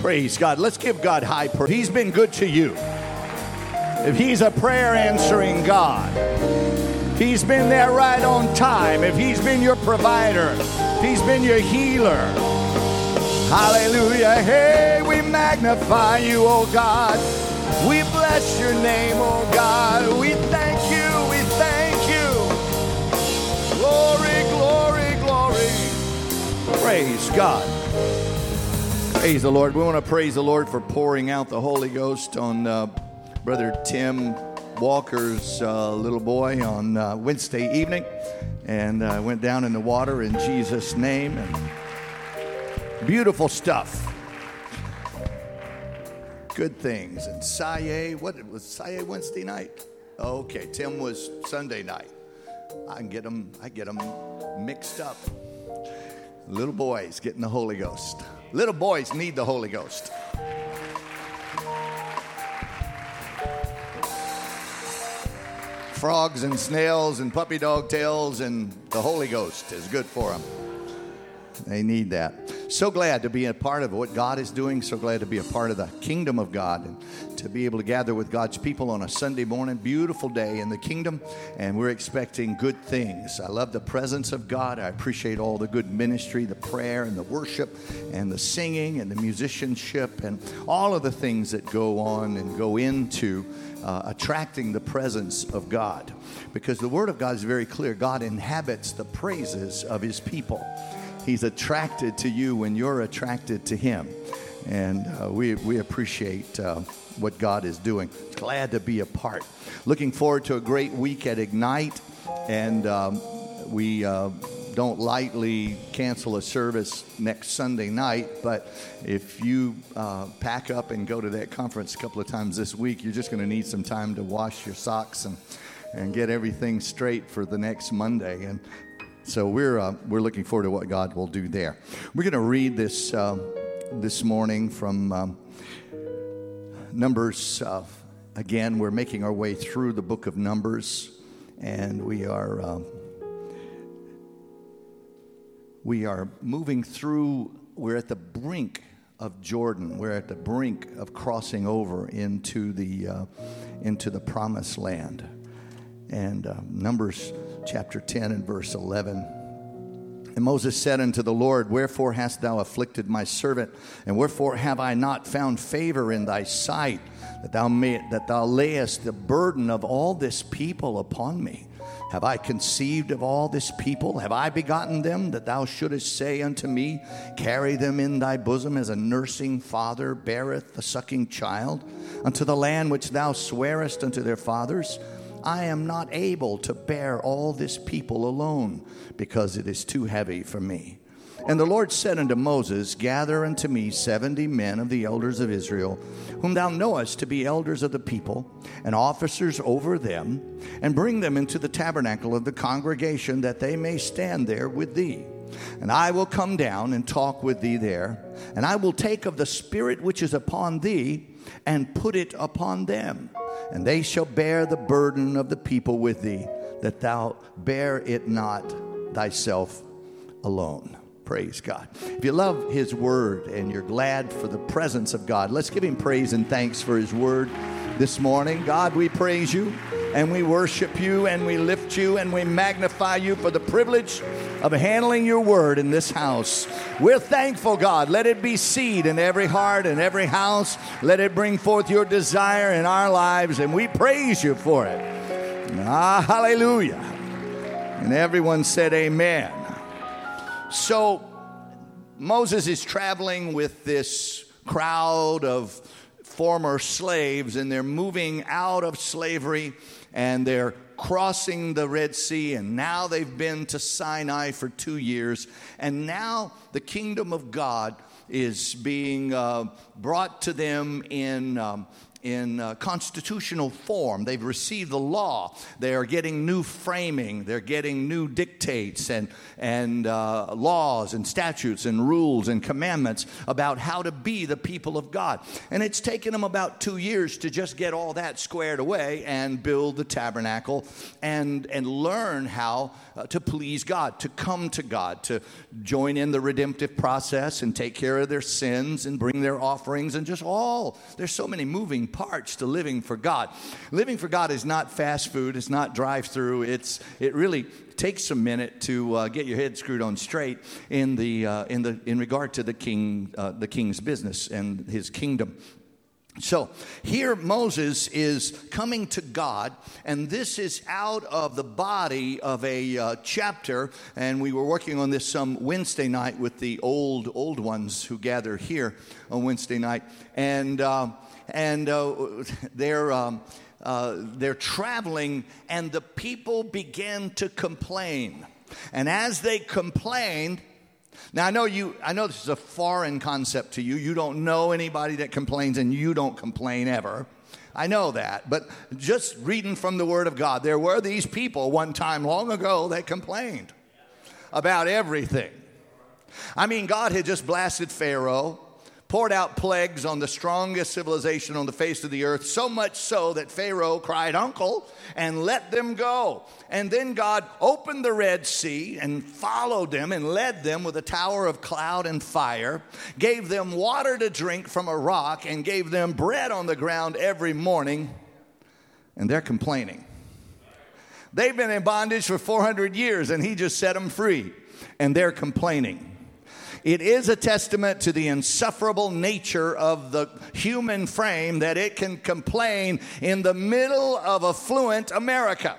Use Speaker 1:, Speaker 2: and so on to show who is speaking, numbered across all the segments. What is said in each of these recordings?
Speaker 1: Praise God. Let's give God high praise. He's been good to you. If He's a prayer answering God, if He's been there right on time, if He's been your provider, if He's been your healer, hallelujah. Hey, we magnify you, oh God. We bless your name, oh God. We thank you. We thank you. Glory, glory, glory. Praise God. Praise the Lord. We want to praise the Lord for pouring out the Holy Ghost on Brother Tim Walker's little boy on Wednesday evening. And went down in the water in Jesus' name. And beautiful stuff. Good things. And Saye, what was Saye Wednesday night? Okay, Tim was Sunday night. I get them mixed up. Little boys getting the Holy Ghost. Little boys need the Holy Ghost. Frogs and snails and puppy dog tails and the Holy Ghost is good for them. They need that. So glad to be a part of what God is doing. So glad to be a part of the kingdom of God and to be able to gather with God's people on a Sunday morning. Beautiful day in the kingdom, and we're expecting good things. I love the presence of God. I appreciate all the good ministry, the prayer and the worship and the singing and the musicianship and all of the things that go on and go into attracting the presence of God. Because the Word of God is very clear. God inhabits the praises of His people. He's attracted to you when you're attracted to Him. And we appreciate what God is doing. Glad to be a part. Looking forward to a great week at Ignite. And we don't lightly cancel a service next Sunday night. But if you pack up and go to that conference a couple of times this week, you're just going to need some time to wash your socks and get everything straight for the next Monday. And so we're looking forward to what God will do there. We're going to read this morning from Numbers. Again, we're making our way through the book of Numbers, and we are moving through. We're at the brink of Jordan. We're at the brink of crossing over into the promised land. And Numbers chapter 10 and verse 11. And Moses said unto the Lord, Wherefore hast thou afflicted my servant? And wherefore have I not found favor in thy sight, that thou layest the burden of all this people upon me? Have I conceived of all this people? Have I begotten them, that thou shouldest say unto me, Carry them in thy bosom as a nursing father beareth the sucking child, unto the land which thou swarest unto their fathers? I am not able to bear all this people alone, because it is too heavy for me. And the Lord said unto Moses, Gather unto me 70 men of the elders of Israel, whom thou knowest to be elders of the people, and officers over them, and bring them into the tabernacle of the congregation, that they may stand there with thee. And I will come down and talk with thee there, and I will take of the Spirit which is upon thee, and put it upon them. And they shall bear the burden of the people with thee, that thou bear it not thyself alone. Praise God. If you love His Word and you're glad for the presence of God, let's give Him praise and thanks for His Word this morning. God, we praise you and we worship you and we lift you and we magnify you for the privilege of handling your Word in this house. We're thankful, God. Let it be seed in every heart and every house. Let it bring forth your desire in our lives, and we praise you for it. Hallelujah. And everyone said amen. So Moses is traveling with this crowd of former slaves, and they're moving out of slavery, and they're crossing the Red Sea, and now they've been to Sinai for 2 years, and now the kingdom of God is being brought to them in constitutional form. They've received the law. They are getting new framing. They're getting new dictates and laws and statutes and rules and commandments about how to be the people of God. And it's taken them about 2 years to just get all that squared away and build the tabernacle and learn how to please God, to come to God, to join in the redemptive process and take care of their sins and bring their offerings and just there's so many moving parts to living for God. Living for God is not fast food. It's not drive-through. It really takes a minute to get your head screwed on straight in regard to the king's business and his kingdom. So here Moses is coming to God, and this is out of the body of a chapter, and we were working on this some Wednesday night with the old ones who gather here on Wednesday night, and they're traveling, and the people began to complain, and as they complained. Now, I know this is a foreign concept to you. You don't know anybody that complains, and you don't complain ever. I know that. But just reading from the Word of God, there were these people one time long ago that complained about everything. I mean, God had just blasted Pharaoh, poured out plagues on the strongest civilization on the face of the earth, so much so that Pharaoh cried uncle and let them go. And then God opened the Red Sea and followed them and led them with a tower of cloud and fire, gave them water to drink from a rock, and gave them bread on the ground every morning. And they're complaining. They've been in bondage for 400 years, and he just set them free. And they're complaining. It is a testament to the insufferable nature of the human frame that it can complain in the middle of affluent America.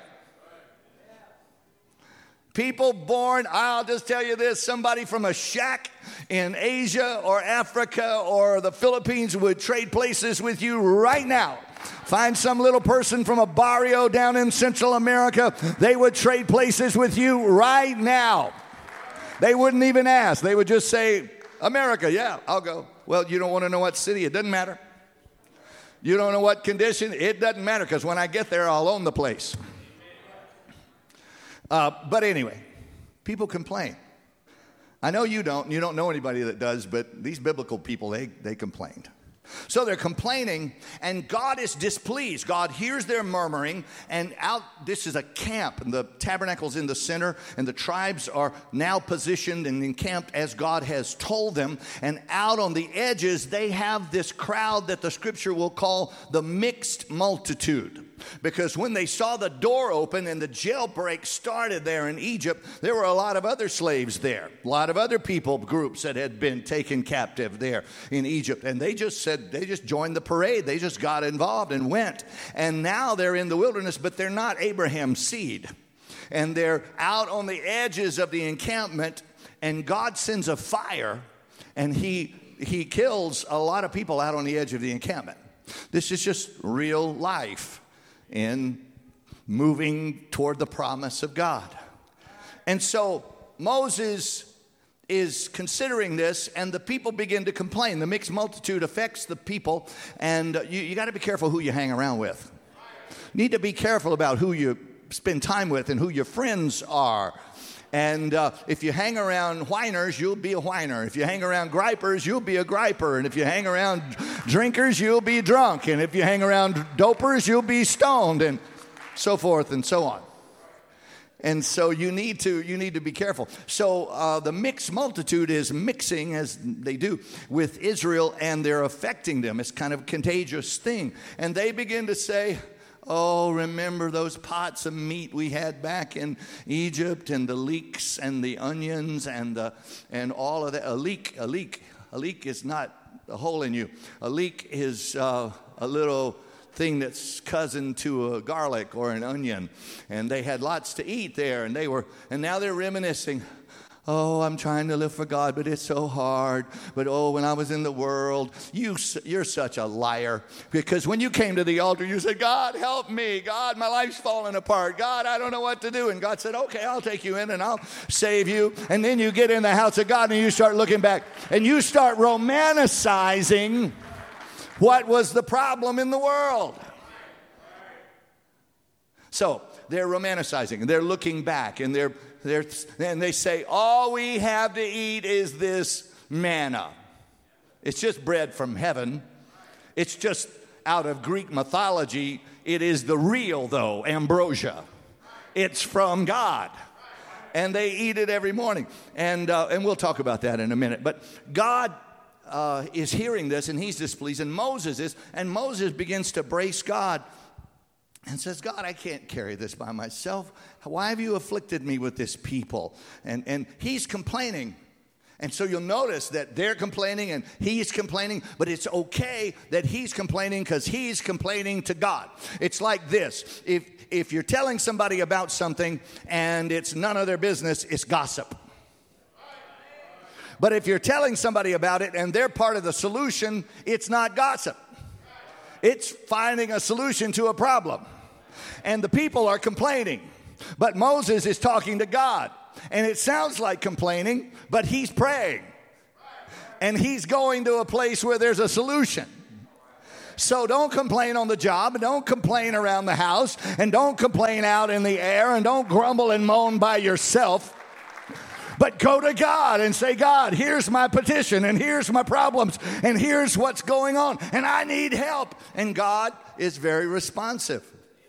Speaker 1: People born, I'll just tell you this, somebody from a shack in Asia or Africa or the Philippines would trade places with you right now. Find some little person from a barrio down in Central America, they would trade places with you right now. They wouldn't even ask. They would just say, America, yeah, I'll go. Well, you don't want to know what city? It doesn't matter. You don't know what condition? It doesn't matter, because when I get there, I'll own the place. But anyway, people complain. I know you don't. You don't know anybody that does, but these biblical people, they complained. So they're complaining, and God is displeased. God hears their murmuring, and this is a camp, and the tabernacle's in the center, and the tribes are now positioned and encamped as God has told them. And out on the edges, they have this crowd that the scripture will call the mixed multitude. Because when they saw the door open and the jailbreak started there in Egypt, there were a lot of other slaves there, a lot of other people groups that had been taken captive there in Egypt. And they just joined the parade. They just got involved and went. And now they're in the wilderness, but they're not Abraham's seed. And they're out on the edges of the encampment, and God sends a fire, and he kills a lot of people out on the edge of the encampment. This is just real life in moving toward the promise of God. And so Moses is considering this, and the people begin to complain. The mixed multitude affects the people, and you got to be careful who you hang around with. You need to be careful about who you spend time with and who your friends are. And if you hang around whiners, you'll be a whiner. If you hang around gripers, you'll be a griper. And if you hang around drinkers, you'll be drunk. And if you hang around dopers, you'll be stoned, and so forth and so on. And so you need to be careful. So the mixed multitude is mixing, as they do, with Israel, and they're affecting them. It's kind of a contagious thing. And they begin to say, oh, remember those pots of meat we had back in Egypt, and the leeks and the onions and all of that. A leek is not a hole in you. A leek is a little thing that's cousin to a garlic or an onion, and they had lots to eat there, and now they're reminiscing. Oh, I'm trying to live for God, but it's so hard. But oh, when I was in the world, you're such a liar. Because when you came to the altar, you said, God, help me. God, my life's falling apart. God, I don't know what to do. And God said, okay, I'll take you in and I'll save you. And then you get in the house of God and you start looking back and you start romanticizing What was the problem in the world? So they're romanticizing, and they're looking back, and they say, all we have to eat is this manna. It's just bread from heaven. It's just out of Greek mythology. It is the real, though, ambrosia. It's from God. And they eat it every morning. And we'll talk about that in a minute. But God is hearing this, and he's displeased, and Moses is. And Moses begins to brace God and says, God, I can't carry this by myself. Why have you afflicted me with this people? And he's complaining. And so you'll notice that they're complaining and he's complaining, but it's okay that he's complaining because he's complaining to God. It's like this. If you're telling somebody about something and it's none of their business, it's gossip. But if you're telling somebody about it and they're part of the solution, it's not gossip. It's finding a solution to a problem. And the people are complaining, but Moses is talking to God. And it sounds like complaining, but he's praying. And he's going to a place where there's a solution. So don't complain on the job, and don't complain around the house, and don't complain out in the air, and don't grumble and moan by yourself. But go to God and say, God, here's my petition, and here's my problems, and here's what's going on, and I need help. And God is very responsive.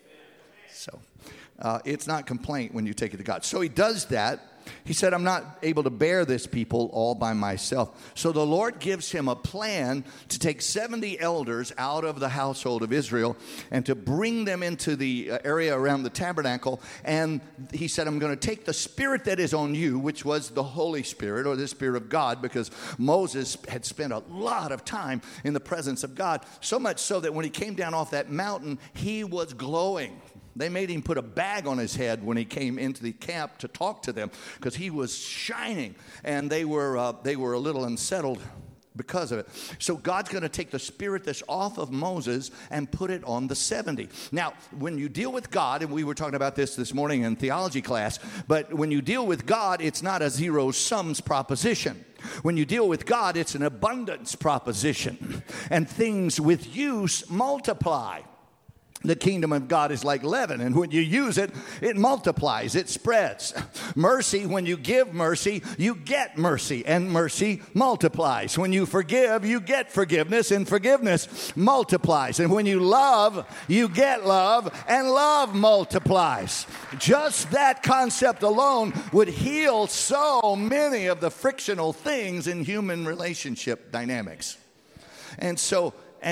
Speaker 1: So it's not complaint when you take it to God. So he does that. He said, I'm not able to bear this people all by myself. So the Lord gives him a plan to take 70 elders out of the household of Israel and to bring them into the area around the tabernacle. And he said, I'm going to take the spirit that is on you, which was the Holy Spirit or the Spirit of God, because Moses had spent a lot of time in the presence of God, so much so that when he came down off that mountain, he was glowing. They made him put a bag on his head when he came into the camp to talk to them because he was shining, and they were a little unsettled because of it. So God's going to take the spirit that's off of Moses and put it on the 70. Now, when you deal with God, and we were talking about this morning in theology class, but when you deal with God, it's not a zero-sums proposition. When you deal with God, it's an abundance proposition, and things with use multiply. The kingdom of God is like leaven, and when you use it, it multiplies, it spreads. Mercy, when you give mercy, you get mercy, and mercy multiplies. When you forgive, you get forgiveness, and forgiveness multiplies. And when you love, you get love, and love multiplies. Just that concept alone would heal so many of the frictional things in human relationship dynamics. And so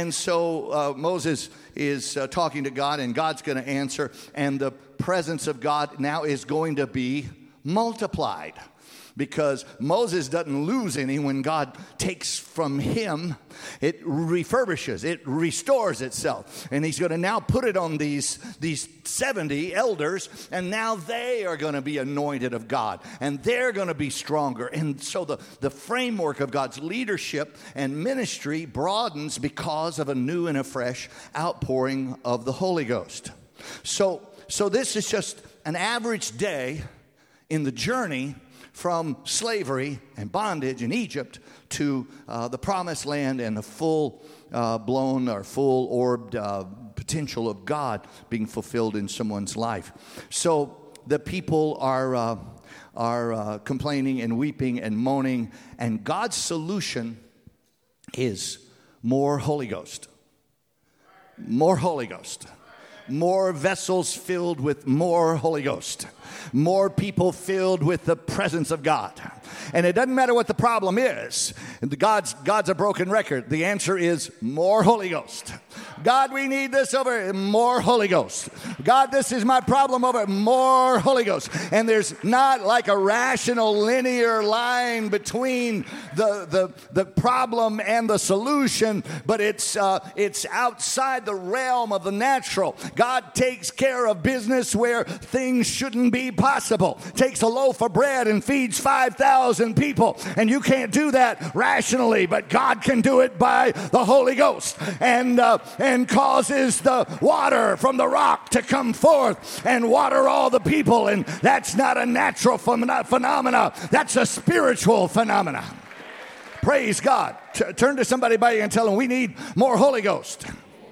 Speaker 1: Moses is talking to God, and God's going to answer, and the presence of God now is going to be multiplied, because Moses doesn't lose any when God takes from him. It refurbishes, it restores itself, and he's going to now put it on these 70 elders, and now they are going to be anointed of God, and they're going to be stronger. And so the framework of God's leadership and ministry broadens because of a new and a fresh outpouring of the Holy Ghost. So this is just an average day in the journey from slavery and bondage in Egypt to the promised land and the full-blown or full-orbed potential of God being fulfilled in someone's life. So the people are complaining and weeping and moaning, and God's solution is more Holy Ghost. More Holy Ghost. More vessels filled with more Holy Ghost. More people filled with the presence of God. And it doesn't matter what the problem is. God's a broken record. The answer is more Holy Ghost. God, we need this over. More Holy Ghost. God, this is my problem over. More Holy Ghost. And there's not like a rational linear line between the problem and the solution, but it's outside the realm of the natural. God takes care of business where things shouldn't be possible. Takes a loaf of bread and feeds 5,000 people, and you can't do that rationally, but God can do it by the Holy Ghost, and causes the water from the rock to come forth and water all the people. And that's not a natural phenomena, that's a spiritual phenomena. Praise God. Turn to somebody by you and tell them we need more Holy Ghost.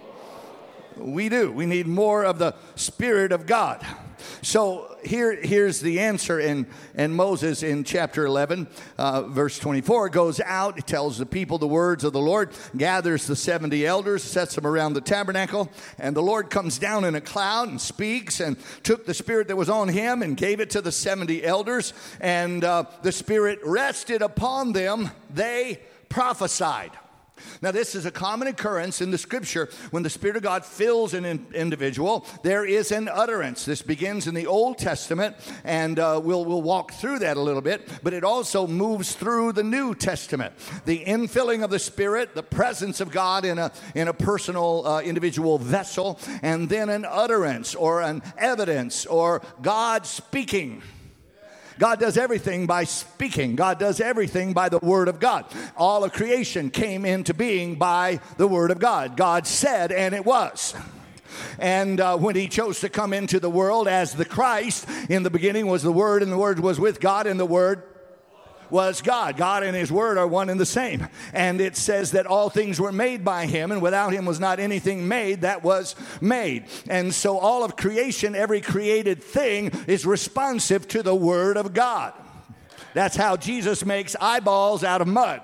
Speaker 1: We do. We need more of the Spirit of God. So here's the answer. And Moses in chapter 11, verse 24, goes out. He tells the people the words of the Lord, gathers the 70 elders, sets them around the tabernacle. And the Lord comes down in a cloud and speaks and took the Spirit that was on him and gave it to the 70 elders. And the Spirit rested upon them. They prophesied. Now, this is a common occurrence in the Scripture. When the Spirit of God fills an individual, there is an utterance. This begins in the Old Testament, and we'll walk through that a little bit, but it also moves through the New Testament. The infilling of the Spirit, the presence of God in a personal, individual vessel, and then an utterance or an evidence or God speaking. God does everything by speaking. God does everything by the Word of God. All of creation came into being by the Word of God. God said, and it was. And when he chose to come into the world as the Christ, in the beginning was the Word, and the Word was with God, and the Word was God. God and his word are one and the same. And it says that all things were made by him, and without him was not anything made that was made. And so all of creation, every created thing, is responsive to the word of God. That's how Jesus makes eyeballs out of mud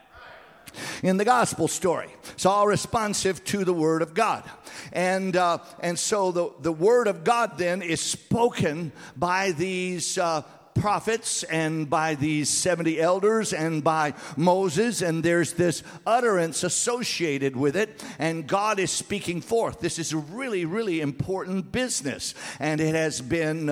Speaker 1: in the gospel story. It's all responsive to the word of God. And so the word of God then is spoken by these prophets and by these 70 elders and by Moses, and there's this utterance associated with it, and God is speaking forth. This is a really, really important business, and it has been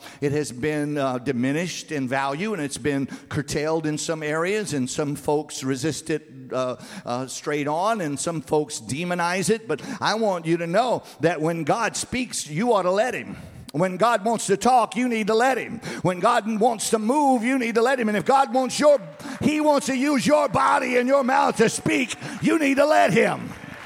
Speaker 1: diminished in value, and it's been curtailed in some areas, and some folks resist it straight on, and some folks demonize it. But I want you to know that when God speaks, you ought to let him. When God wants to talk, you need to let him. When God wants to move, you need to let him. And if God wants he wants to use your body and your mouth to speak, you need to let him.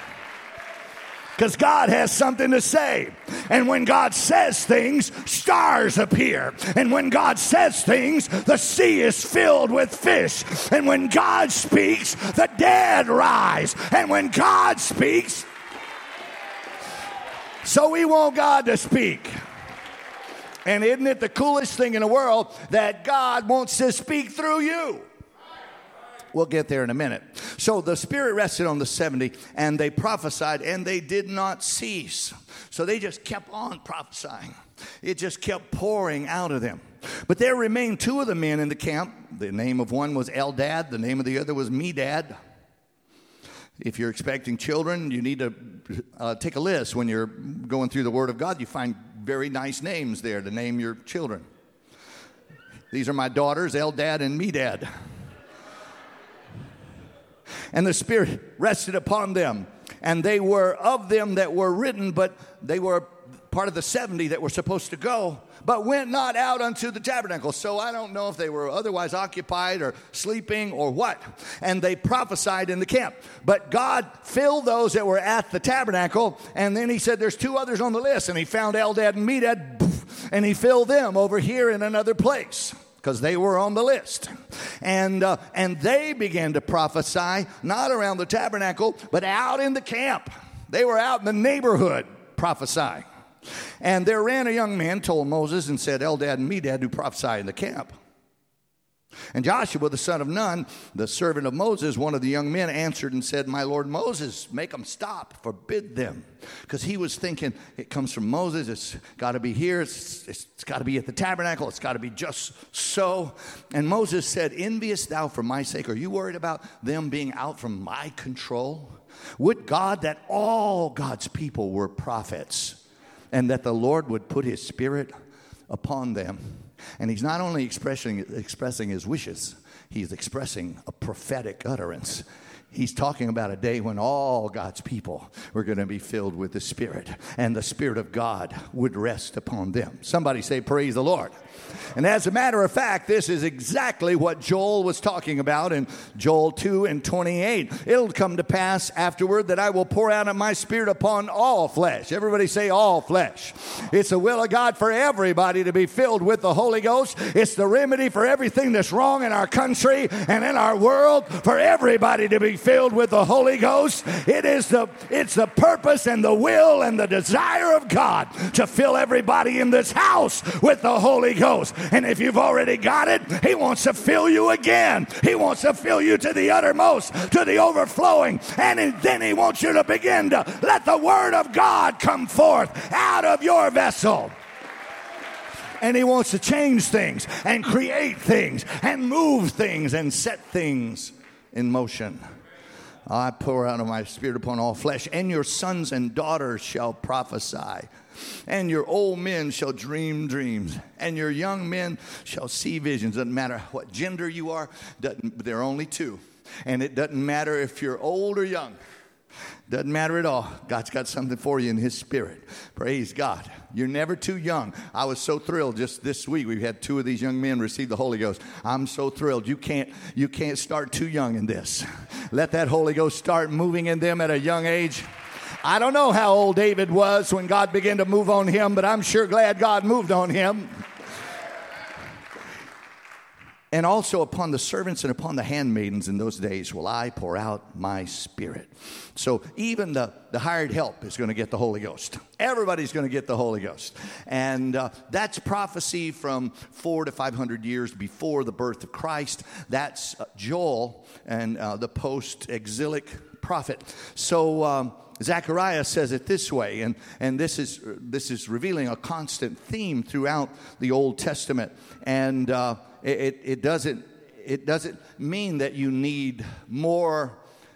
Speaker 1: Because God has something to say. And when God says things, stars appear. And when God says things, the sea is filled with fish. And when God speaks, the dead rise. And when God speaks, so we want God to speak. And isn't it the coolest thing in the world that God wants to speak through you? We'll get there in a minute. So the Spirit rested on the 70, and they prophesied, and they did not cease. So they just kept on prophesying. It just kept pouring out of them. But there remained two of the men in the camp. The name of one was Eldad. The name of the other was Medad. If you're expecting children, you need to take a list. When you're going through the Word of God, you find very nice names there to name your children. These are my daughters, Eldad and Medad. And the Spirit rested upon them. And they were of them that were written, but they were part of the 70 that were supposed to go, but went not out unto the tabernacle. So I don't know if they were otherwise occupied or sleeping or what. And they prophesied in the camp. But God filled those that were at the tabernacle. And then he said, there's two others on the list. And he found Eldad and Medad, and he filled them over here in another place, because they were on the list. And they began to prophesy, not around the tabernacle, but out in the camp. They were out in the neighborhood prophesying. And there ran a young man, told Moses, and said, Eldad and Medad do prophesy in the camp. And Joshua, the son of Nun, the servant of Moses, one of the young men, answered and said, my Lord Moses, make them stop, forbid them. Because he was thinking, it comes from Moses, it's got to be here, it's got to be at the tabernacle, it's got to be just so. And Moses said, enviest thou for my sake? Are you worried about them being out from my control? Would God that all God's people were prophets, and that the Lord would put his Spirit upon them. And he's not only expressing his wishes, he's expressing a prophetic utterance. He's talking about a day when all God's people were going to be filled with the Spirit, and the Spirit of God would rest upon them. Somebody say, praise the Lord. And as a matter of fact, this is exactly what Joel was talking about in Joel 2:28. It'll come to pass afterward that I will pour out of my Spirit upon all flesh. Everybody say all flesh. It's the will of God for everybody to be filled with the Holy Ghost. It's the remedy for everything that's wrong in our country and in our world, for everybody to be filled with the Holy Ghost. It's the purpose and the will and the desire of God to fill everybody in this house with the Holy Ghost. And if you've already got it, He wants to fill you again. He wants to fill you to the uttermost, to the overflowing. And then He wants you to begin to let the Word of God come forth out of your vessel. And He wants to change things and create things and move things and set things in motion. I pour out of my Spirit upon all flesh, and your sons and daughters shall prophesy. And your old men shall dream dreams, and your young men shall see visions. Doesn't matter what gender you are, there are only two. And it doesn't matter if you're old or young. Doesn't matter at all. God's got something for you in His Spirit. Praise God. You're never too young. I was so thrilled just this week. We've had 2 of these young men receive the Holy Ghost. I'm so thrilled. You can't start too young in this. Let that Holy Ghost start moving in them at a young age. I don't know how old David was when God began to move on him, but I'm sure glad God moved on him. And also upon the servants and upon the handmaidens in those days will I pour out my Spirit. So even the hired help is going to get the Holy Ghost. Everybody's going to get the Holy Ghost. And that's prophecy from 400 to 500 years before the birth of Christ. That's Joel and the post-exilic prophet. So Zechariah says it this way, and this is revealing a constant theme throughout the Old Testament. And it doesn't mean that you need more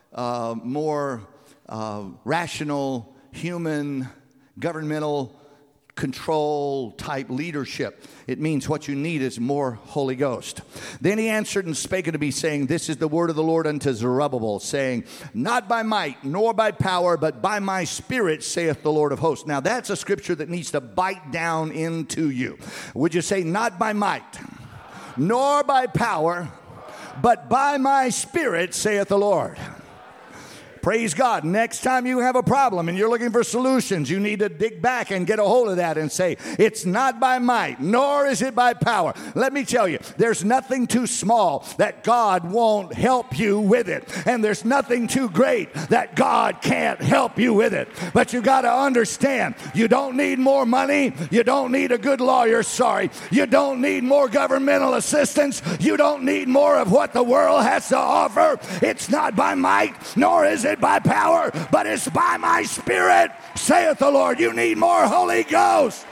Speaker 1: rational human governmental control type leadership. It means what you need is more Holy Ghost. Then he answered and spake unto me, saying, This is the word of the Lord unto Zerubbabel, saying, Not by might nor by power, but by my Spirit, saith the Lord of hosts. Now that's a scripture that needs to bite down into you. Would you say, not by might nor by power, but by my Spirit, saith the Lord? Praise God. Next time you have a problem and you're looking for solutions, you need to dig back and get a hold of that and say, it's not by might, nor is it by power. Let me tell you, there's nothing too small that God won't help you with it. And there's nothing too great that God can't help you with it. But you got to understand, you don't need more money. You don't need a good lawyer. Sorry. You don't need more governmental assistance. You don't need more of what the world has to offer. It's not by might, nor is it by power, but it's by my Spirit, saith the Lord. You need more Holy Ghost.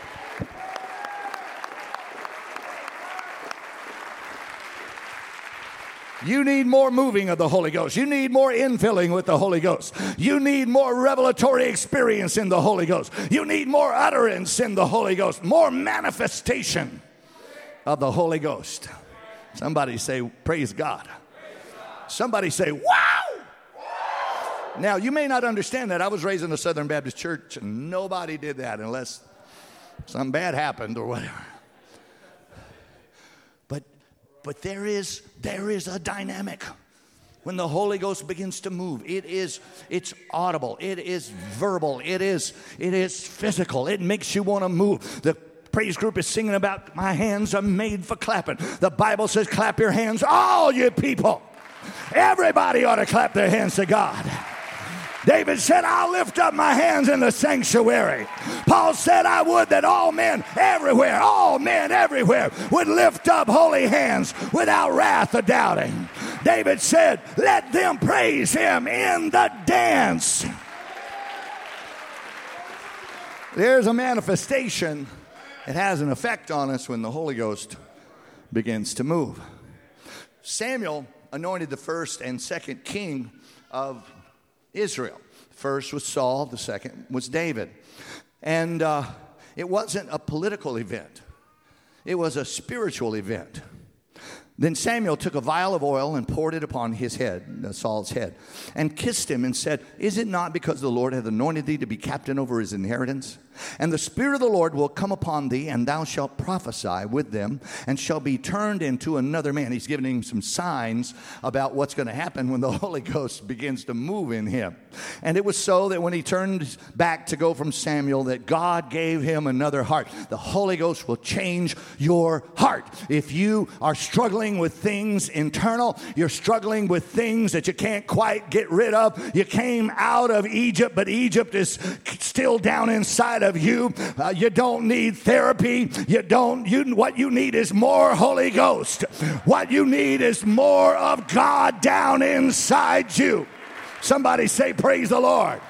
Speaker 1: You need more moving of the Holy Ghost. You need more infilling with the Holy Ghost. You need more revelatory experience in the Holy Ghost. You need more utterance in the Holy Ghost, more manifestation of the Holy Ghost. Somebody say, praise God. Somebody say, wow. Now, you may not understand that. I was raised in a Southern Baptist church, and nobody did that unless something bad happened or whatever. But there is a dynamic when the Holy Ghost begins to move. It's audible. It is verbal. It is physical. It makes you want to move. The praise group is singing about my hands are made for clapping. The Bible says, clap your hands, all you people. Everybody ought to clap their hands to God. David said, I'll lift up my hands in the sanctuary. Paul said, I would that all men everywhere would lift up holy hands without wrath or doubting. David said, let them praise him in the dance. There's a manifestation. It has an effect on us when the Holy Ghost begins to move. Samuel anointed the first and second king of Israel. The first was Saul, the second was David. And it wasn't a political event. It was a spiritual event. Then Samuel took a vial of oil and poured it upon his head, Saul's head, and kissed him and said, "Is it not because the Lord hath anointed thee to be captain over his inheritance? And the Spirit of the Lord will come upon thee, and thou shalt prophesy with them, and shall be turned into another man." He's giving him some signs about what's going to happen when the Holy Ghost begins to move in him. And it was so that when he turned back to go from Samuel, that God gave him another heart. The Holy Ghost will change your heart. If you are struggling with things internal, you're struggling with things that you can't quite get rid of. You came out of Egypt, but Egypt is still down inside of you. You don't need therapy. What you need is more Holy Ghost. What you need is more of God down inside you. Somebody say, praise the Lord.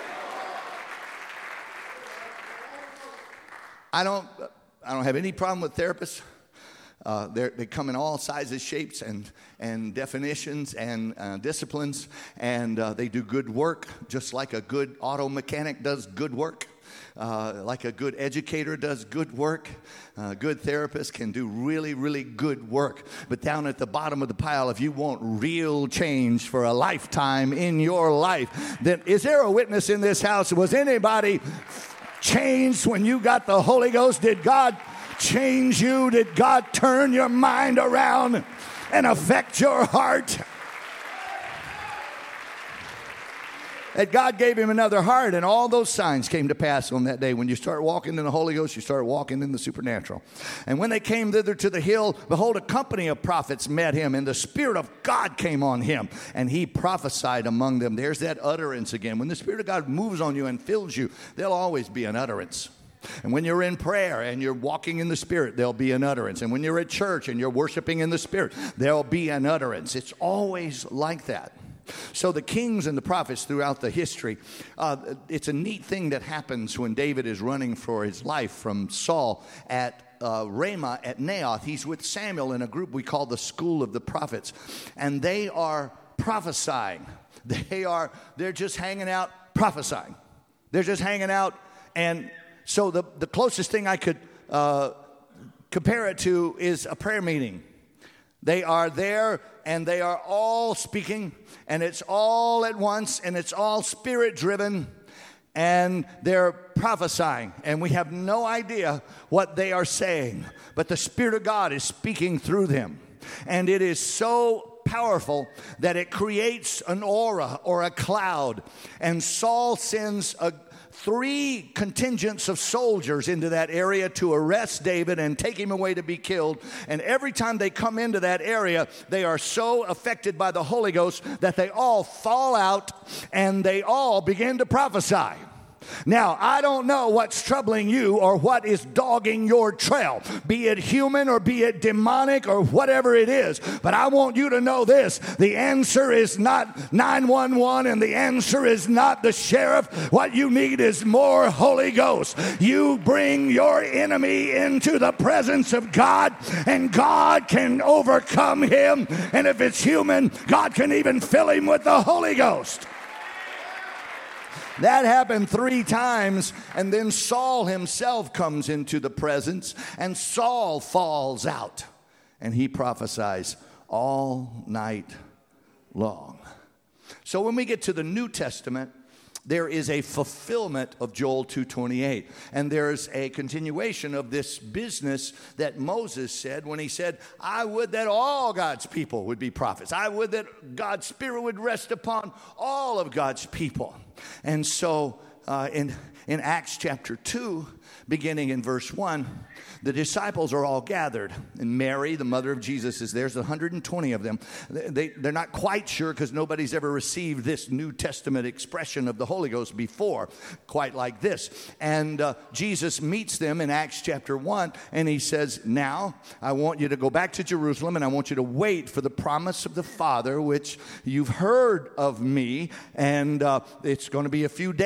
Speaker 1: I don't have any problem with therapists. They come in all sizes, shapes, and definitions and disciplines, and they do good work, just like a good auto mechanic does good work. Like a good educator does good work. A good therapist can do really, really good work. But down at the bottom of the pile, if you want real change for a lifetime in your life, then is there a witness in this house? Was anybody changed when you got the Holy Ghost? Did God change you? Did God turn your mind around and affect your heart? That God gave him another heart, and all those signs came to pass on that day. When you start walking in the Holy Ghost, you start walking in the supernatural. And when they came thither to the hill, behold, a company of prophets met him, and the Spirit of God came on him, and he prophesied among them. There's that utterance again. When the Spirit of God moves on you and fills you, there'll always be an utterance. And when you're in prayer and you're walking in the Spirit, there'll be an utterance. And when you're at church and you're worshiping in the Spirit, there'll be an utterance. It's always like that. So the kings and the prophets throughout the history, it's a neat thing that happens when David is running for his life from Saul at Ramah at Naioth. He's with Samuel in a group we call the School of the Prophets, and they are prophesying. They're just hanging out prophesying. They're just hanging out, and so the closest thing I could compare it to is a prayer meeting. They are there, and they are all speaking, and it's all at once, and it's all Spirit-driven, and they're prophesying, and we have no idea what they are saying, but the Spirit of God is speaking through them, and it is so powerful that it creates an aura or a cloud, and Saul sends 3 contingents of soldiers into that area to arrest David and take him away to be killed. And every time they come into that area, they are so affected by the Holy Ghost that they all fall out and they all begin to prophesy. Now, I don't know what's troubling you or what is dogging your trail, be it human or be it demonic or whatever it is, but I want you to know this: the answer is not 911 and the answer is not the sheriff. What you need is more Holy Ghost. You bring your enemy into the presence of God, and God can overcome him, and if it's human, God can even fill him with the Holy Ghost. That happened 3 times, and then Saul himself comes into the presence, and Saul falls out, and he prophesies all night long. So when we get to the New Testament, there is a fulfillment of Joel 2:28, and there's a continuation of this business that Moses said when he said, I would that all God's people would be prophets. I would that God's Spirit would rest upon all of God's people. And so in Acts chapter 2, beginning in verse 1, the disciples are all gathered, and Mary, the mother of Jesus, is there. There's 120 of them. They're not quite sure because nobody's ever received this New Testament expression of the Holy Ghost before, quite like this. And Jesus meets them in Acts chapter 1, and he says, now I want you to go back to Jerusalem, and I want you to wait for the promise of the Father, which you've heard of me, and it's going to be a few days now.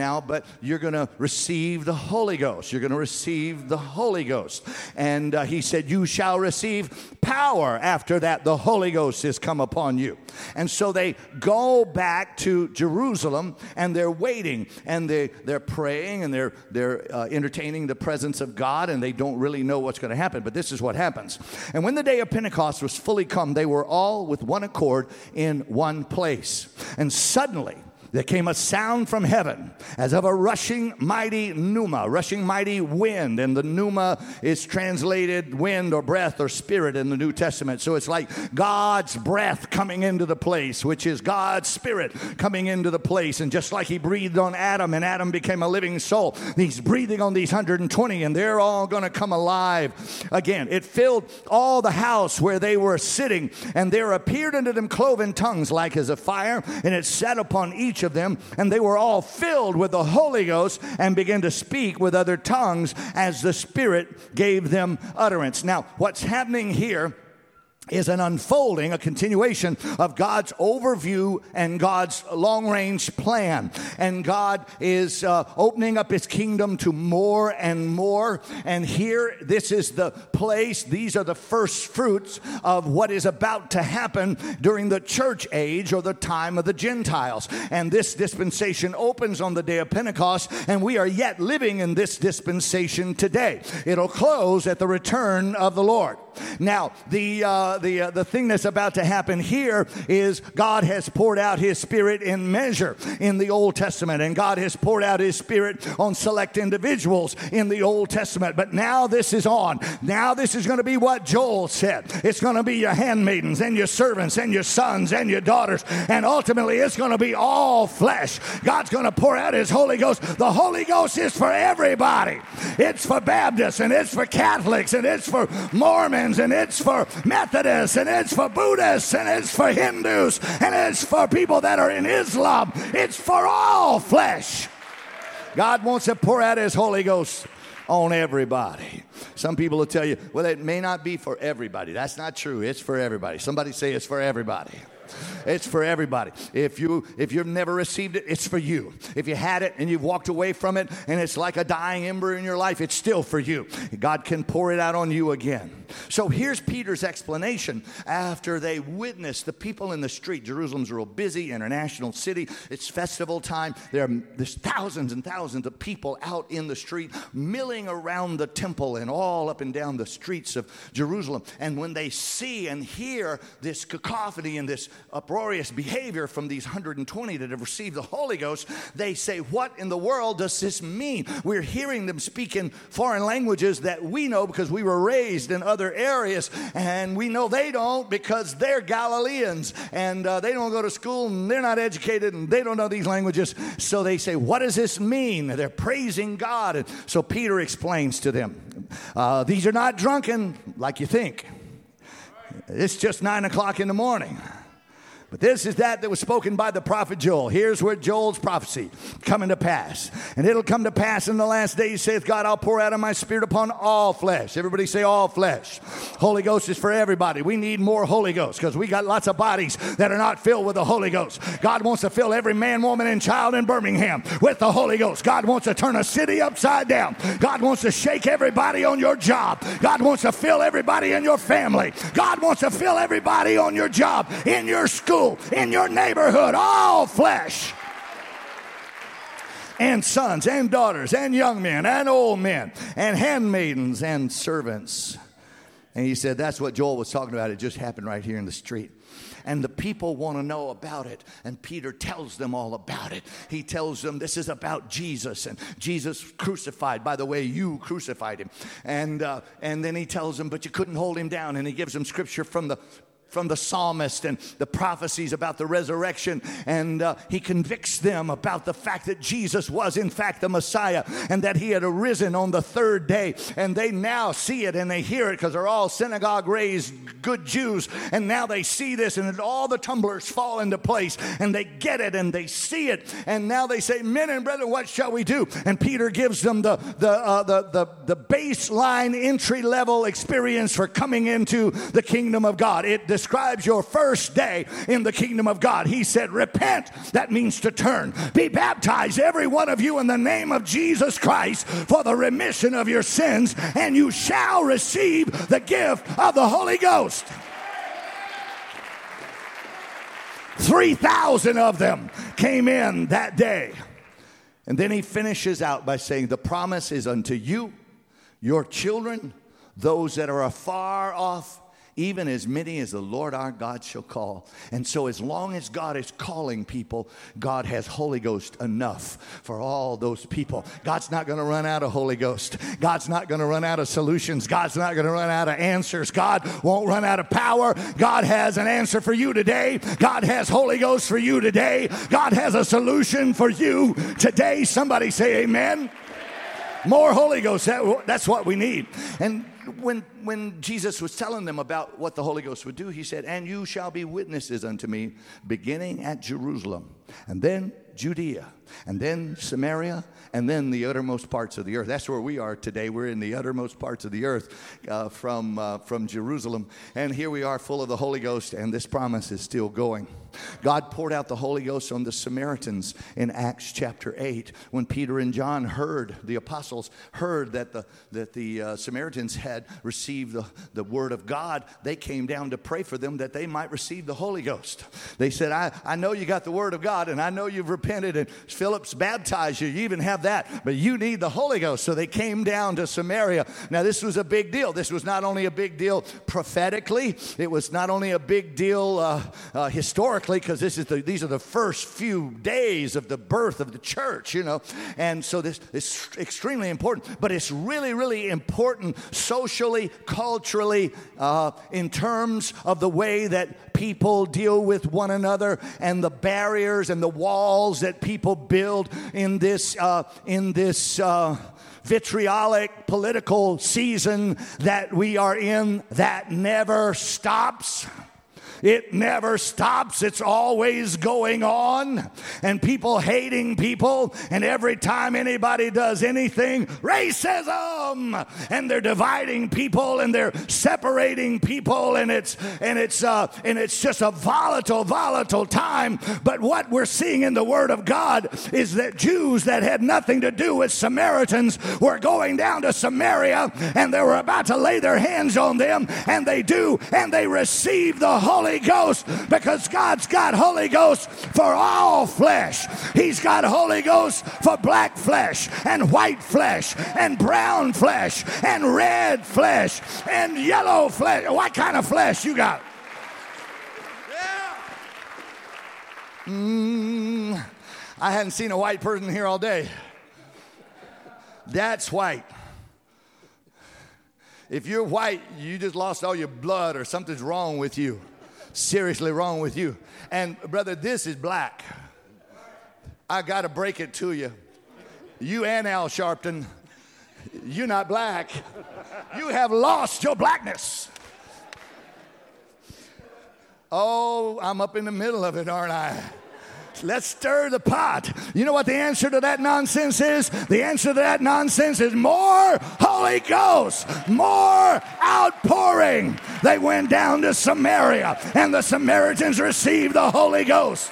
Speaker 1: now, but you're going to receive the Holy Ghost. You're going to receive the Holy Ghost. And he said, you shall receive power after that the Holy Ghost has come upon you. And so they go back to Jerusalem, and they're waiting, and they're praying, and they're entertaining the presence of God, and they don't really know what's going to happen. But this is what happens. And when the day of Pentecost was fully come, they were all with one accord in one place. And suddenly there came a sound from heaven as of a rushing mighty pneuma, rushing mighty wind. And the pneuma is translated wind or breath or spirit in the New Testament. So it's like God's breath coming into the place, which is God's spirit coming into the place. And just like he breathed on Adam, and Adam became a living soul, he's breathing on these 120, and they're all going to come alive again. It filled all the house where they were sitting, and there appeared unto them cloven tongues like as a fire, and it sat upon each of them, and they were all filled with the Holy Ghost and began to speak with other tongues as the Spirit gave them utterance. Now, what's happening here is an unfolding, a continuation of God's overview and God's long-range plan. And God is opening up his kingdom to more and more. And here, this is the place, these are the first fruits of what is about to happen during the church age, or the time of the Gentiles. And this dispensation opens on the day of Pentecost, and we are yet living in this dispensation today. It'll close at the return of the Lord. Now, the thing that's about to happen here is God has poured out his Spirit in measure in the Old Testament, and God has poured out his Spirit on select individuals in the Old Testament. But now this is on. Now this is going to be what Joel said. It's going to be your handmaidens and your servants and your sons and your daughters, and ultimately it's going to be all flesh. God's going to pour out his Holy Ghost. The Holy Ghost is for everybody. It's for Baptists, and it's for Catholics, and it's for Mormons, and it's for Methodists, and it's for Buddhists, and it's for Hindus, and it's for people that are in Islam. It's for all flesh. God wants to pour out his Holy Ghost on everybody. Some people will tell you, well, it may not be for everybody. That's not true. It's for everybody. Somebody say it's for everybody. It's for everybody. If you've never received it, it's for you. If you had it and you've walked away from it and it's like a dying ember in your life, it's still for you. God can pour it out on you again. So here's Peter's explanation after they witnessed the people in the street. Jerusalem's a real busy international city. It's festival time. There's thousands and thousands of people out in the street milling around the temple and all up and down the streets of Jerusalem. And when they see and hear this cacophony and this uproarious behavior from these 120 that have received the Holy Ghost, they say, what in the world does this mean? We're hearing them speak in foreign languages that we know because we were raised in other areas, and we know they don't because they're Galileans, and they don't go to school, and they're not educated, and they don't know these languages. So they say, what does this mean? They're praising God. And so Peter explains to them, these are not drunken like you think. It's just 9 o'clock in the morning. But this is that was spoken by the prophet Joel. Here's where Joel's prophecy coming to pass. And it'll come to pass in the last days, saith God, I'll pour out of my Spirit upon all flesh. Everybody say all flesh. Holy Ghost is for everybody. We need more Holy Ghost because we got lots of bodies that are not filled with the Holy Ghost. God wants to fill every man, woman, and child in Birmingham with the Holy Ghost. God wants to turn a city upside down. God wants to shake everybody on your job. God wants to fill everybody in your family. God wants to fill everybody on your job, in your school, in your neighborhood, all flesh. And sons and daughters and young men and old men and handmaidens and servants. And he said that's what Joel was talking about. It just happened right here in the street. And the people want to know about it. And Peter tells them all about it. He tells them this is about Jesus. And Jesus crucified. By the way, you crucified him. And then he tells them, but you couldn't hold him down. And he gives them scripture from the psalmist and the prophecies about the resurrection, and he convicts them about the fact that Jesus was in fact the Messiah and that he had arisen on the third day. And they now see it and they hear it because they're all synagogue raised good Jews, and now they see this and all the tumblers fall into place and they get it and they see it, and now they say, men and brethren, what shall we do? And Peter gives them the baseline entry level experience for coming into the kingdom of God. It describes your first day in the kingdom of God. He said, repent. That means to turn. Be baptized, every one of you, in the name of Jesus Christ for the remission of your sins, and you shall receive the gift of the Holy Ghost. 3,000 of them came in that day. And then he finishes out by saying, the promise is unto you, your children, those that are afar off, even as many as the Lord our God shall call. And so as long as God is calling people, God has Holy Ghost enough for all those people. God's not going to run out of Holy Ghost. God's not going to run out of solutions. God's not going to run out of answers. God won't run out of power. God has an answer for you today. God has Holy Ghost for you today. God has a solution for you today. Somebody say amen. More Holy Ghost. That's what we need. And when Jesus was telling them about what the Holy Ghost would do, he said, and you shall be witnesses unto me, beginning at Jerusalem, and then Judea, and then Samaria, and then the uttermost parts of the earth. That's where we are today. We're in the uttermost parts of the earth from Jerusalem. And here we are full of the Holy Ghost, and this promise is still going. God poured out the Holy Ghost on the Samaritans in Acts chapter 8. When Peter and John heard, the apostles heard that the Samaritans had received the word of God, they came down to pray for them that they might receive the Holy Ghost. They said, I know you got the word of God, and I know you've repented, and Philip's baptized you. You even have that, but you need the Holy Ghost. So they came down to Samaria. Now, this was a big deal. This was not only a big deal prophetically, it was not only a big deal historically, because these are the first few days of the birth of the church, you know. And so this is extremely important, but it's really, really important socially, culturally, in terms of the way that people deal with one another and the barriers and the walls that people build in this vitriolic political season that we are in that never stops. It never stops. It's always going on. And people hating people. And every time anybody does anything, racism. And they're dividing people and they're separating people. And it's just a volatile time. But what we're seeing in the Word of God is that Jews that had nothing to do with Samaritans were going down to Samaria, and they were about to lay their hands on them, and they do, and they receive the Holy Ghost, because God's got Holy Ghost for all flesh. He's got Holy Ghost for black flesh and white flesh and brown flesh and red flesh and yellow flesh. What kind of flesh you got? I hadn't seen a white person here all day. That's white. If you're white, you just lost all your blood or something's wrong with you. Seriously wrong with you. And brother, this is black. I got to break it to you. You and Al Sharpton, you're not black. You have lost your blackness. Oh, I'm up in the middle of it, aren't I? Let's stir the pot. You know what the answer to that nonsense is? The answer to that nonsense is more Holy Ghost, more outpouring. They went down to Samaria, and the Samaritans received the Holy Ghost.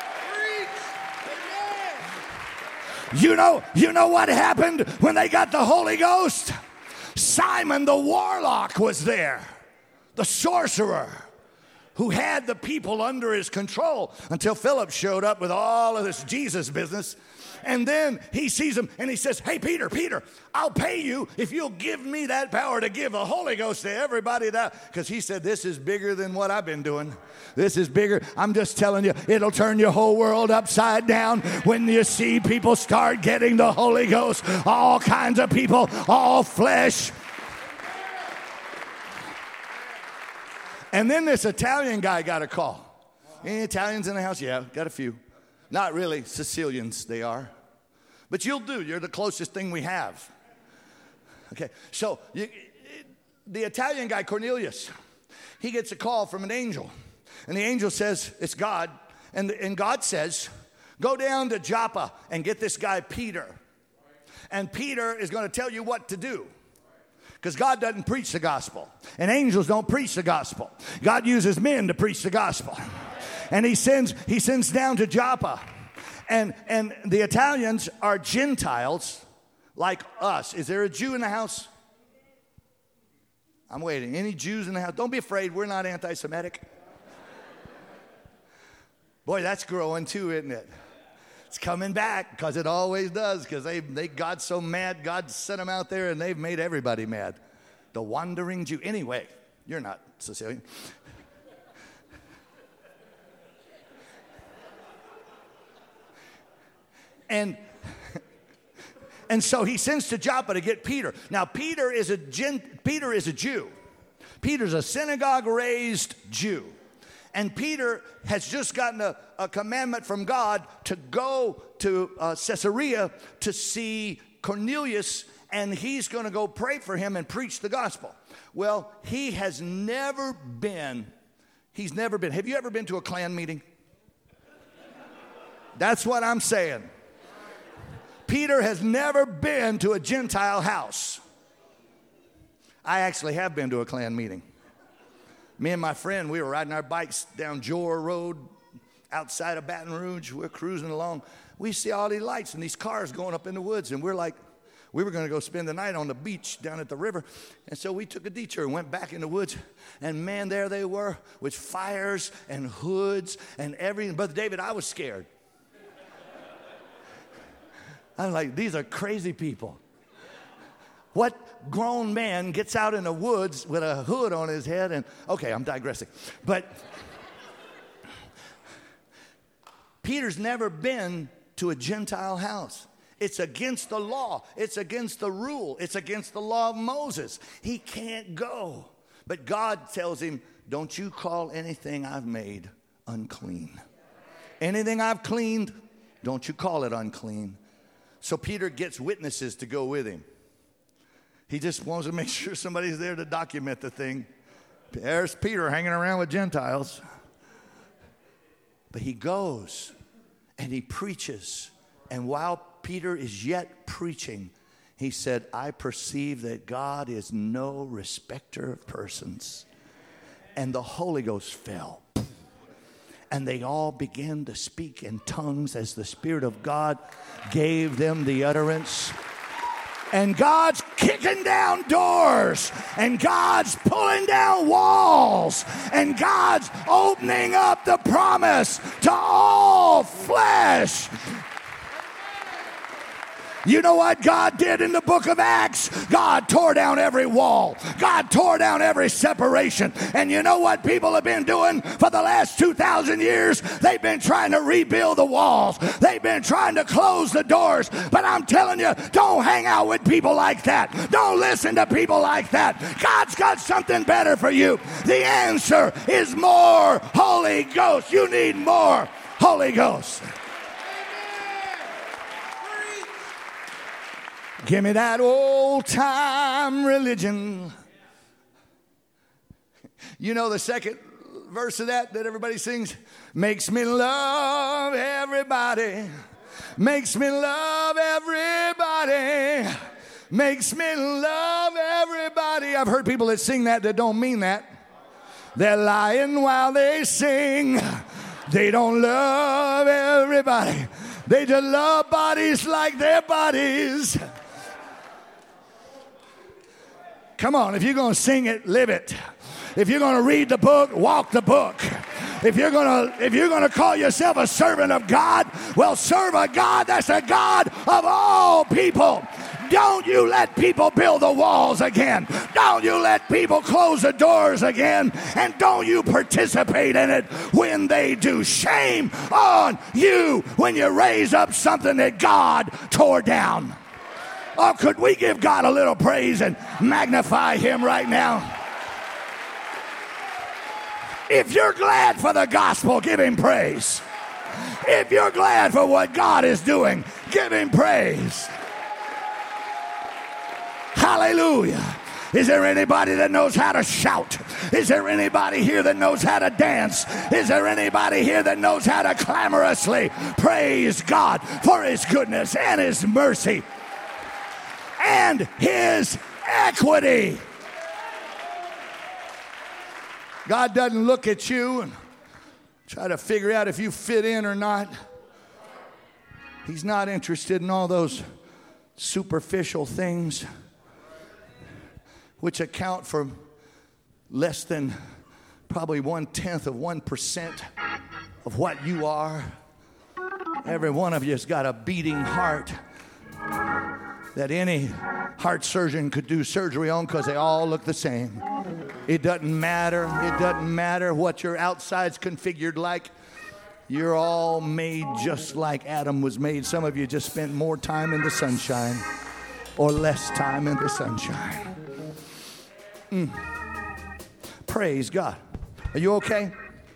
Speaker 1: You know what happened when they got the Holy Ghost? Simon the warlock was there, the sorcerer, who had the people under his control until Philip showed up with all of this Jesus business. And then he sees him and he says, hey, Peter, I'll pay you if you'll give me that power to give the Holy Ghost to everybody. Because he said, this is bigger than what I've been doing. This is bigger. I'm just telling you, it'll turn your whole world upside down when you see people start getting the Holy Ghost. All kinds of people, all flesh. And then this Italian guy got a call. Any Italians in the house? Yeah, got a few. Not really. Sicilians, they are. But you'll do. You're the closest thing we have. Okay, so the Italian guy, Cornelius, he gets a call from an angel. And the angel says, it's God. And God says, go down to Joppa and get this guy Peter. And Peter is going to tell you what to do. Because God doesn't preach the gospel. And angels don't preach the gospel. God uses men to preach the gospel. And he sends down to Joppa. And the Italians are Gentiles like us. Is there a Jew in the house? I'm waiting. Any Jews in the house? Don't be afraid. We're not anti-Semitic. Boy, that's growing too, isn't it? It's coming back because it always does, because they got so mad. God sent them out there and they've made everybody mad. The wandering Jew. Anyway, you're not Sicilian. And so he sends to Joppa to get Peter. Now, Peter is a Jew. Peter's a synagogue-raised Jew. And Peter has just gotten a commandment from God to go to Caesarea to see Cornelius, and he's going to go pray for him and preach the gospel. Well, he's never been. Have you ever been to a Klan meeting? That's what I'm saying. Peter has never been to a Gentile house. I actually have been to a Klan meeting. Me and my friend, we were riding our bikes down Joar Road outside of Baton Rouge. We're cruising along. We see all these lights and these cars going up in the woods. And we're like, we were going to go spend the night on the beach down at the river. And so we took a detour and went back in the woods. And man, there they were with fires and hoods and everything. Brother David, I was scared. I'm like, these are crazy people. What grown man gets out in the woods with a hood on his head? And okay, I'm digressing. But Peter's never been to a Gentile house. It's against the law. It's against the rule. It's against the law of Moses. He can't go. But God tells him, don't you call anything I've made unclean. Anything I've cleaned, don't you call it unclean. So Peter gets witnesses to go with him. He just wants to make sure somebody's there to document the thing. There's Peter hanging around with Gentiles. But he goes and he preaches. And while Peter is yet preaching, he said, I perceive that God is no respecter of persons. And the Holy Ghost fell. And they all began to speak in tongues as the Spirit of God gave them the utterance. And God's kicking down doors. And God's pulling down walls. And God's opening up the promise to all flesh. You know what God did in the book of Acts? God tore down every wall. God tore down every separation. And you know what people have been doing for the last 2,000 years? They've been trying to rebuild the walls. They've been trying to close the doors. But I'm telling you, don't hang out with people like that. Don't listen to people like that. God's got something better for you. The answer is more Holy Ghost. You need more Holy Ghost. Give me that old-time religion. You know the second verse of that everybody sings? Makes me love everybody. Makes me love everybody. Makes me love everybody. I've heard people that sing that don't mean that. They're lying while they sing. They don't love everybody. They just love bodies like their bodies. Come on, if you're going to sing it, live it. If you're going to read the book, walk the book. If you're going to call yourself a servant of God, well, serve a God that's a God of all people. Don't you let people build the walls again. Don't you let people close the doors again. And don't you participate in it when they do. Shame on you when you raise up something that God tore down. Oh, could we give God a little praise and magnify him right now? If you're glad for the gospel, give him praise. If you're glad for what God is doing, give him praise. Hallelujah. Is there anybody that knows how to shout? Is there anybody here that knows how to dance? Is there anybody here that knows how to clamorously praise God for his goodness and his mercy and his equity. God doesn't look at you and try to figure out if you fit in or not. He's not interested in all those superficial things which account for less than probably 1/10 of 1% of what you are. Every one of you has got a beating heart that any heart surgeon could do surgery on because they all look the same. It doesn't matter. It doesn't matter what your outside's configured like. You're all made just like Adam was made. Some of you just spent more time in the sunshine or less time in the sunshine. Praise God. Are you okay?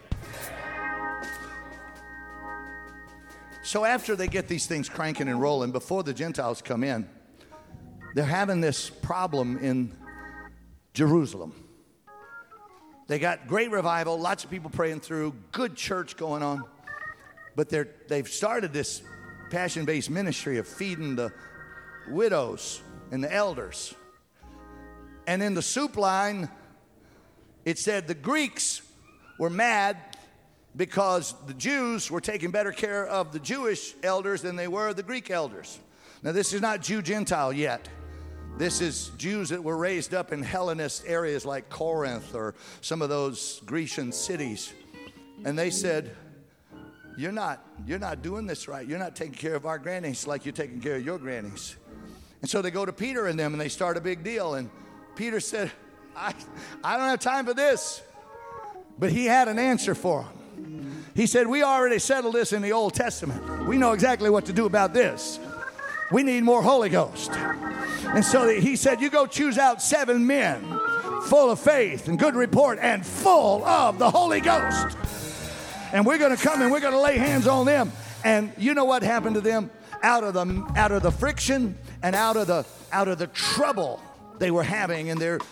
Speaker 1: So after they get these things cranking and rolling, before the Gentiles come in, they're having this problem in Jerusalem. They got great revival, lots of people praying through, good church going on. But they've started this passion-based ministry of feeding the widows and the elders. And in the soup line, it said the Greeks were mad because the Jews were taking better care of the Jewish elders than they were the Greek elders. Now, this is not Jew-Gentile yet. This is Jews that were raised up in Hellenist areas like Corinth or some of those Grecian cities. And they said, You're not doing this right. You're not taking care of our grannies like you're taking care of your grannies. And so they go to Peter and them and they start a big deal. And Peter said, I don't have time for this. But he had an answer for them. He said, we already settled this in the Old Testament. We know exactly what to do about this. We need more Holy Ghost. And so he said, you go choose out 7 men full of faith and good report and full of the Holy Ghost. And we're going to come and we're going to lay hands on them. And you know what happened to them? Out of the friction and out of the trouble they were having in their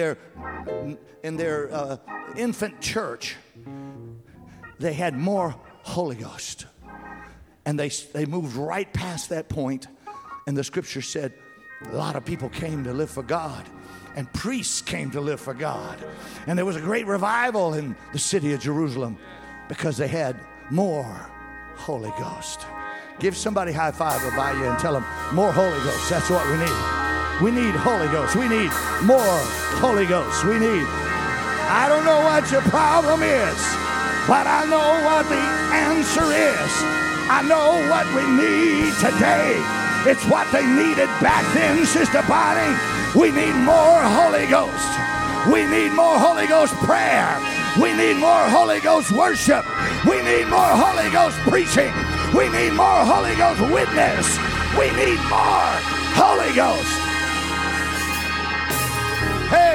Speaker 1: infant church, they had more Holy Ghost. And they moved right past that point. And the scripture said a lot of people came to live for God. And priests came to live for God. And there was a great revival in the city of Jerusalem because they had more Holy Ghost. Give somebody a high five by you and tell them, more Holy Ghost. That's what we need. We need Holy Ghost. We need more Holy Ghost. I don't know what your problem is, but I know what the answer is. I know what we need today. It's what they needed back then, Sister Bonnie. We need more Holy Ghost. We need more Holy Ghost prayer. We need more Holy Ghost worship. We need more Holy Ghost preaching. We need more Holy Ghost witness. We need more Holy Ghost. Hey,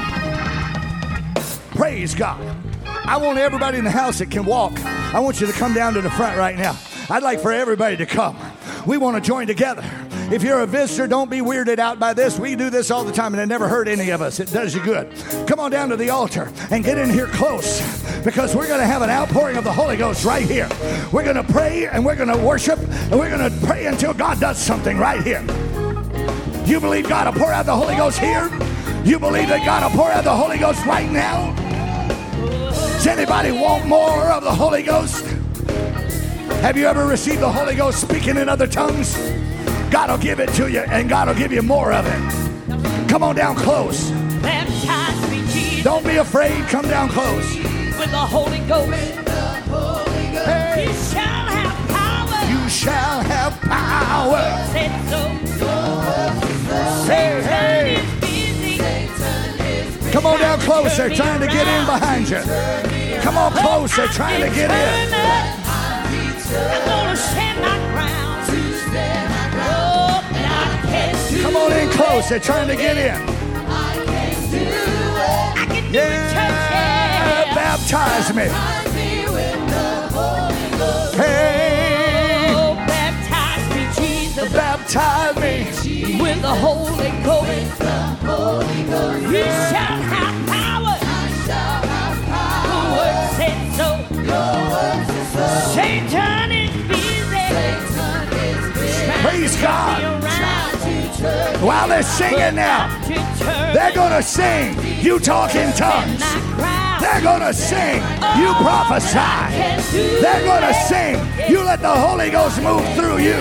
Speaker 1: praise God. I want everybody in the house that can walk, I want you to come down to the front right now. I'd like for everybody to come. We want to join together. If you're a visitor, don't be weirded out by this. We do this all the time, and it never hurt any of us. It does you good. Come on down to the altar and get in here close, because we're going to have an outpouring of the Holy Ghost right here. We're going to pray, and we're going to worship, and we're going to pray until God does something right here. You believe God will pour out the Holy Ghost here? You believe that God will pour out the Holy Ghost right now? Does anybody want more of the Holy Ghost? Have you ever received the Holy Ghost speaking in other tongues? God will give it to you, and God will give you more of it. Come on down close.
Speaker 2: Baptize me, Jesus.
Speaker 1: Don't be afraid. Come down close.
Speaker 2: With the Holy Ghost.
Speaker 1: Hey.
Speaker 2: You shall have power.
Speaker 1: You shall have power.
Speaker 2: Said so.
Speaker 1: Hey, hey.
Speaker 2: Satan is busy.
Speaker 1: Come on down close. They're trying to get in behind you. Come on close. They're trying to get in.
Speaker 2: I'm gonna stand my ground. Oh, but I can't do.
Speaker 1: Come on in close. They're trying to get in.
Speaker 2: I can do it. I can do it, church. Yeah.
Speaker 1: Baptize me.
Speaker 2: With the Holy Ghost.
Speaker 1: Hey.
Speaker 2: Oh, baptize me, Jesus.
Speaker 1: Baptize me.
Speaker 2: With the Holy Ghost. With the Holy Ghost. You shall have power. I shall have power. The word said so. Your word said so. Satan is busy. Satan is busy.
Speaker 1: Praise God. While they're singing now, They're going to sing. You talk in tongues. They're going to sing. You prophesy. They're going to sing. You let the Holy Ghost move through you.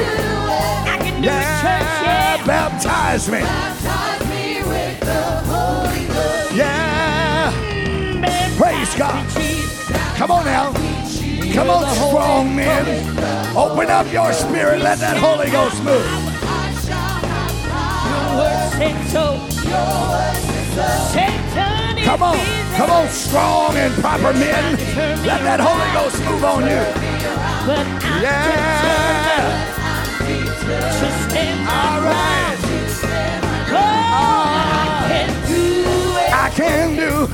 Speaker 1: Yeah, baptize me. Yeah. Praise God. Come on now. Come on, strong men. Open up your spirit. Let that Holy Ghost move. Come on. Come on, strong and proper men. Let that Holy Ghost move on you. Yeah. All right. I can do.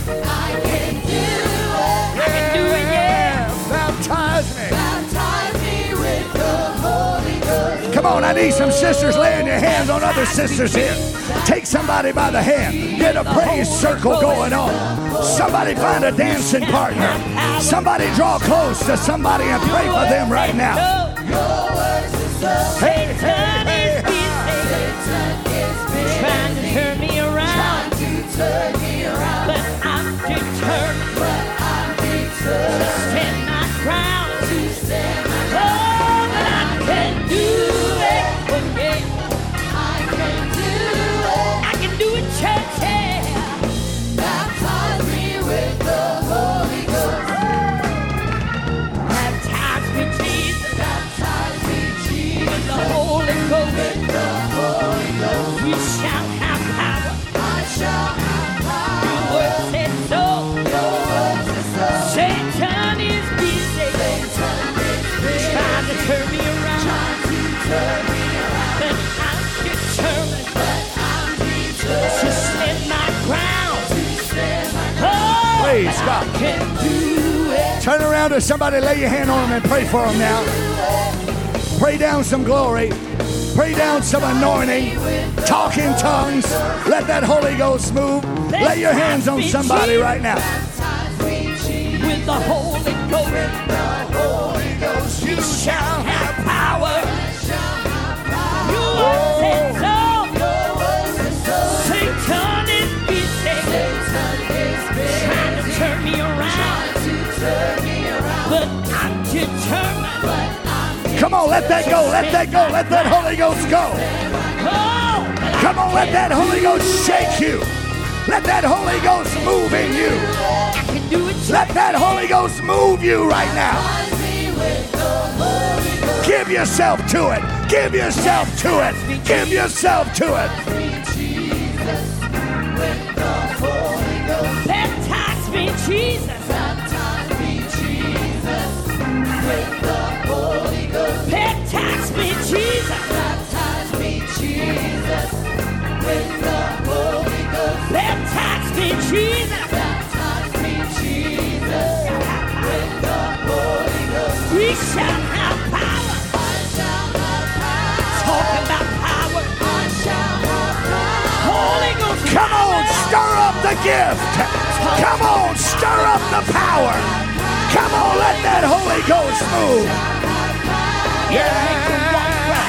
Speaker 1: Baptize me. With the Holy Ghost. Come on, I need some sisters laying your hands on other sisters here. Take somebody by the hand. Get a praise circle going on. Somebody find a dancing partner. Somebody draw close to somebody and pray for them right now. Hey, hey, hey.
Speaker 2: Trying to turn me around. But I'm determined. To stand my ground. Oh, but I can do it. Oh, yeah. I can do it, church. Yeah. Baptize me with the Holy Ghost. Baptize me, Jesus. Baptize me, Jesus. With the Holy Ghost. With the Holy Ghost. We shall have power. I shall have power. Your word said so. Your word said so. Satan is busy. Trying to turn me around. But I'm determined. To stand my ground. Oh,
Speaker 1: Praise God.
Speaker 2: I can do it.
Speaker 1: Turn around to somebody, lay your hand on them and pray for them now. Pray down some glory. Pray down some anointing. Talk in tongues. Let that Holy Ghost move. Lay your hands on somebody right now.
Speaker 2: With the Holy Ghost, you shall have power. You are said so. Satan is busy. Trying to turn me around. But I'm determined.
Speaker 1: Come on, let that go. Let that go. Let that Holy Ghost go. Come on, let that Holy Ghost shake you. Let that Holy Ghost move in you. Let that Holy Ghost move you right now. Give yourself to it. Give yourself to it. Give yourself to it.
Speaker 2: Baptize me, Jesus. Baptize me, Jesus. With the Holy Ghost. Baptize me, Jesus. Baptize me, Jesus. With the Holy Ghost. Baptize me, Jesus. Baptize me, Jesus. With the Holy Ghost. We shall have power. I shall have power. Talk about power. I shall have power. Holy Ghost.
Speaker 1: Come on, stir up the gift. Come on, stir up the power. Come on, let that Holy Ghost move.
Speaker 2: It'll make you walk right.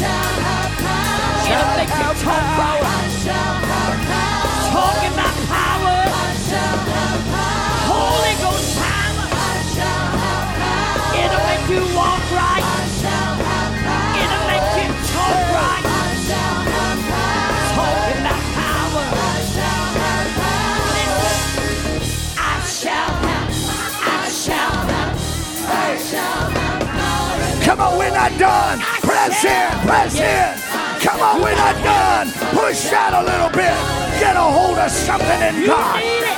Speaker 2: It'll make you talk right. Talking about power. Holy Ghost power. It'll make you walk right. It'll make you talk right. Talking about power. I shall have.
Speaker 1: Come on, we're not done. Press in, press in. Come on, we're not done. Push out a little bit. Get a hold of something in God.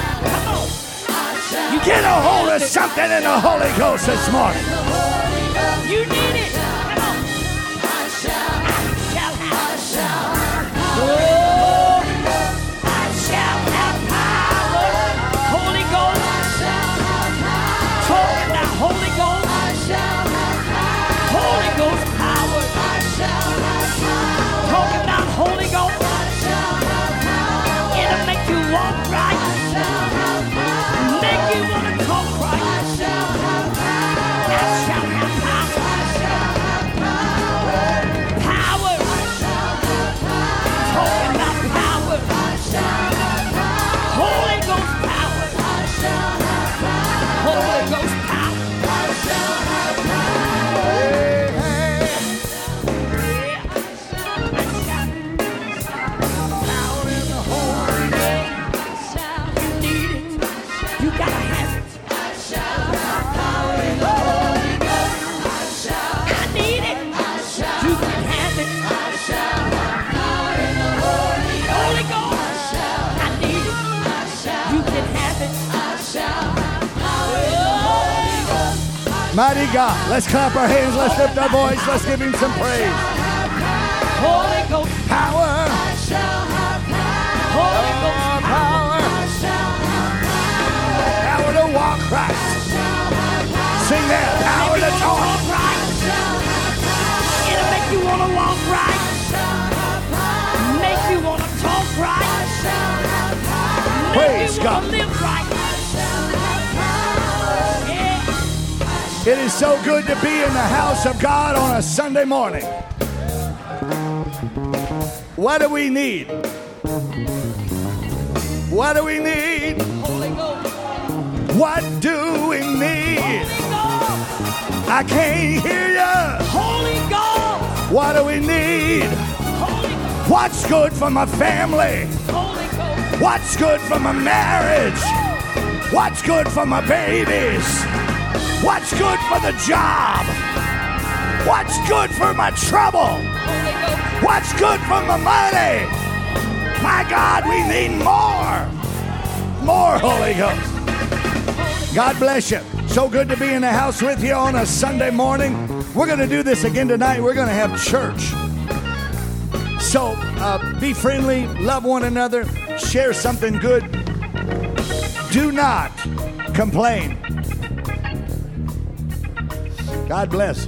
Speaker 1: Get a hold of something in the Holy Ghost this morning.
Speaker 2: You need it. Come on. I shall have. Oh, I shall have power. Holy Ghost. Talking about Holy Ghost. Holy Ghost power. Talking about Holy Ghost. It'll make you walk right. Make you want to talk right. I shall have power.
Speaker 1: Mighty God. Let's clap our hands. Let's lift our voice. Let's give him some praise.
Speaker 2: Holy Ghost
Speaker 1: Power.
Speaker 2: Holy Ghost
Speaker 1: Power. Power to walk right. Sing that. Power to talk
Speaker 2: right. It'll make you want to walk right. Make you want to talk right. Make
Speaker 1: Praise
Speaker 2: you
Speaker 1: God.
Speaker 2: want to live right. Yeah.
Speaker 1: It is so good to be in the house of God on a Sunday morning. What do we need? What do we need?
Speaker 2: Holy Ghost.
Speaker 1: What do we need?
Speaker 2: Holy Ghost.
Speaker 1: I can't hear you.
Speaker 2: Holy Ghost.
Speaker 1: What do we need?
Speaker 2: Holy Ghost.
Speaker 1: What's good for my family?
Speaker 2: Holy Ghost.
Speaker 1: What's good for my marriage? What's good for my babies? What's good for the job? What's good for my trouble?
Speaker 2: Holy Ghost.
Speaker 1: What's good for my money? My God, we need more. More Holy Ghost. God bless you. So good to be in the house with you on a Sunday morning. We're going to do this again tonight. We're going to have church. So be friendly, love one another, share something good. Do not complain. God bless.